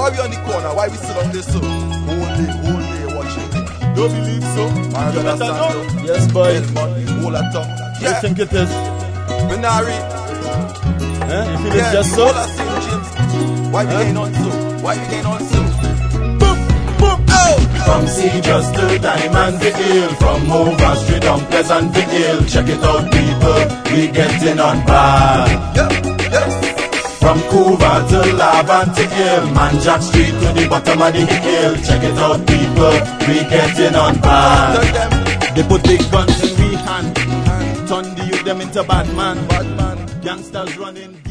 why we on the corner? Why we sit on this so? Whole day watching. Don't believe so? You better know. Yes, boy. Whole a tongue. You think it is? Minari. You feel it's just so? Whole a St. James. Why we getting on so? Why we getting on so? From Cedars to Diamondville, from Hoover Street on Pleasantville. Check it out, people, we getting on bad. From Couva to Lavante Hill, Manjack Street to the bottom of the hill. Check it out, people, we getting on bad. They put big guns in we hand, turn the youth them into bad man. Gangsters running.